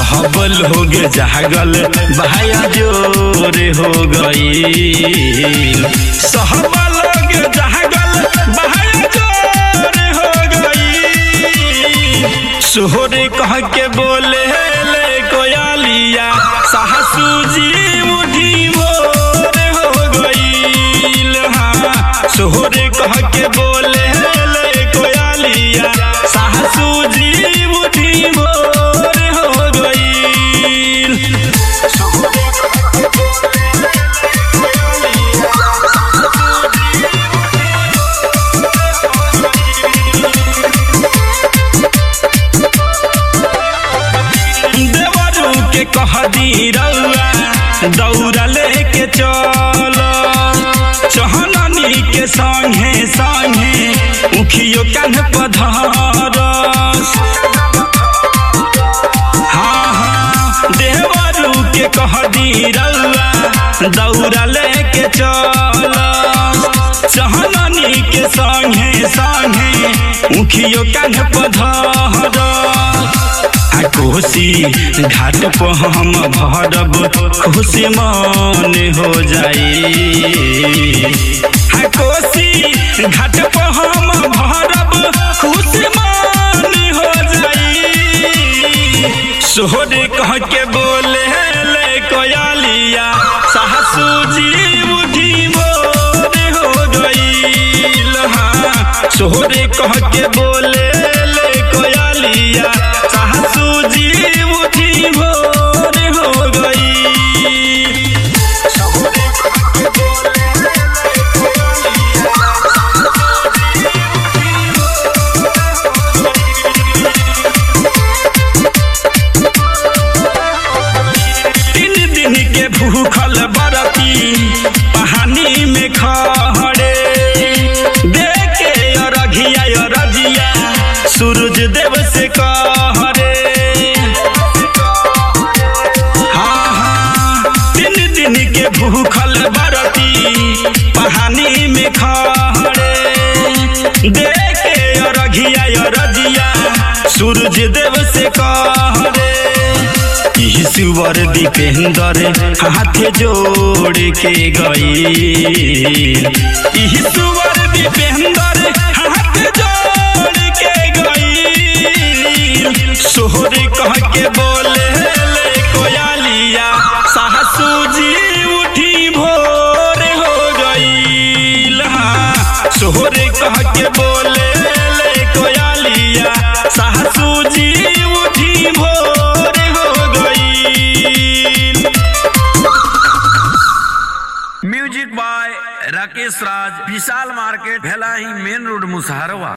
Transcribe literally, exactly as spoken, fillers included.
सब लोग जागल भाया जोर हो गई। सब लोग जागल भाया जोर हो गई। सोहर कह के बोले ले कोयलिया साहसू जी मुठी भोर हो गई। हाँ सोहर कह के बोले ले कोयलिया साहसू जी मुठी भोर हो गई। देवरू के कह दी रउआ दौड़ा लेके चल, चहननी के संगे संगे उखियो कान पधरस। हाँ हाँ देवरू के कह दी रउआ दौड़ा लेके चल, चहननी के संगे संगे उखियो कान पधरस। कोसी घाट पर हम भरब खुशी मन हो जाई। हाँ कोसी घाट पर हम भरब खुशी मन हो जाई। सोहर कह के बोले ले कोयलिया साहसू जी मुठी भोर हो गई। हाँ सोहर कह के बोले ले कोयलिया साहसू जी मुठी भोर हो गई। तीन दिन के भूखल बरती पहानी में खड़े, देखे अरघिया अरजिया सूरज देव से कहरे। हाँ हाँ तीन दिन के भूखल बरती पहानी में खड़े, देखे अरघिया अरजिया सूरज देव से कहरे। ईश्वर दीपेंद्र हाथ जोड़ के गई। ईश्वर दीपेंद्र हाथ जोड़ के गई। सोहर कह के बोले ले कोयलिया साहसू जी मुठी भोर हो गई। हाँ सोहर कह के बोले ले कोयलिया साहसू जी मुठी भोर हो गई। Music by Rakesh Raj, Vishal market, Bhelahi main road, Musaharwa.